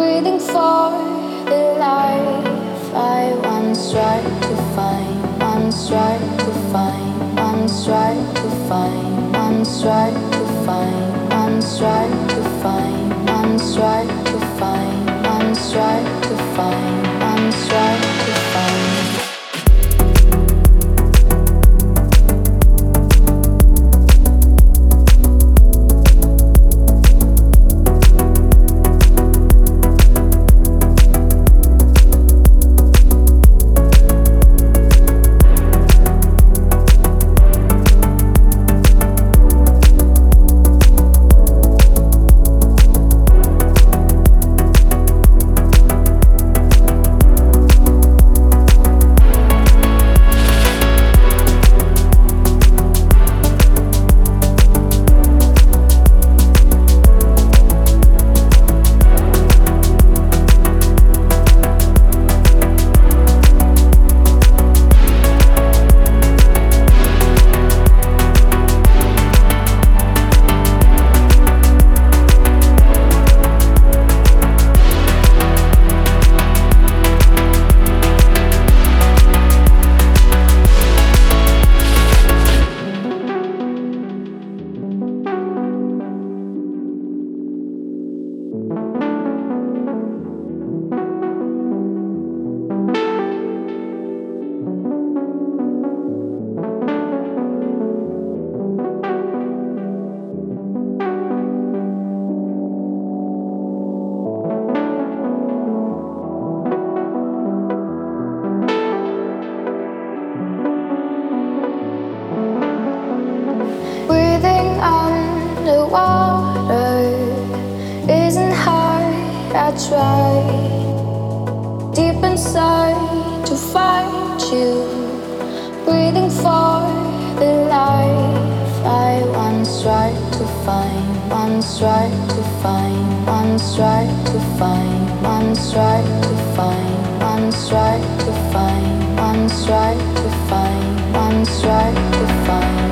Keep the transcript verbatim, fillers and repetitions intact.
Breathing for the life I once tried to find, once tried to find, once tried to find, once tried to find, once tried to find, once tried to find, once tried to find, once tried to find. I try deep inside to find you, breathing for the life I once tried to find, once tried to find, once tried to find, once tried to find, once tried to find, once tried to find, once tried to find.